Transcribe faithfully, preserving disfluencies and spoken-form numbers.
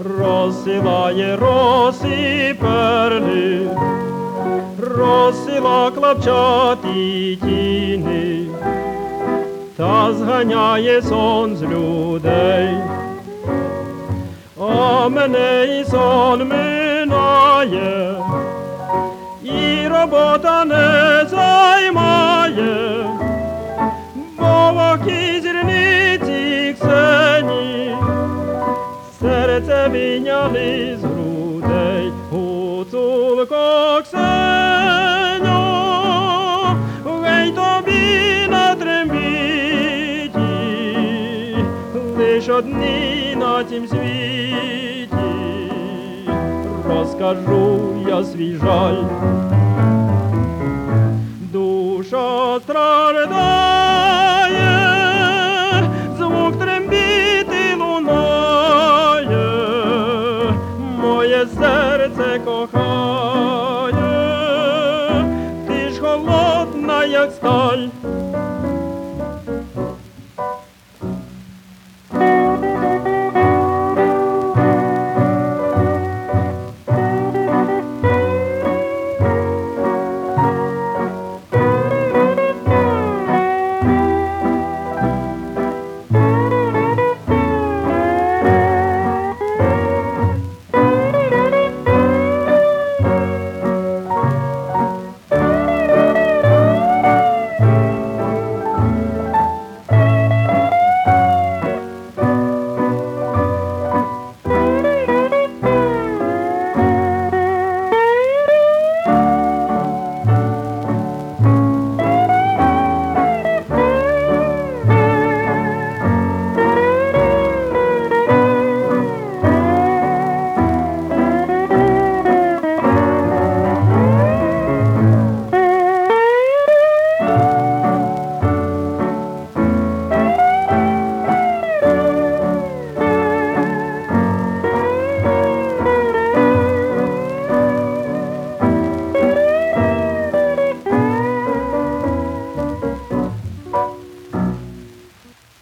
розсилає роси перлі, розсила клапчаті тіни, та зганяє сон з людей. А мене і сон минає, і робота не займає, бо в окій зірниці Ксені серце вийняли з грудей. Гуцулко Ксеньо, гей тобі на трембіті, лиш одні на тім світі, розкажу я свій жаль. Душа страждає, звук трембіти лунає, моє серце кохає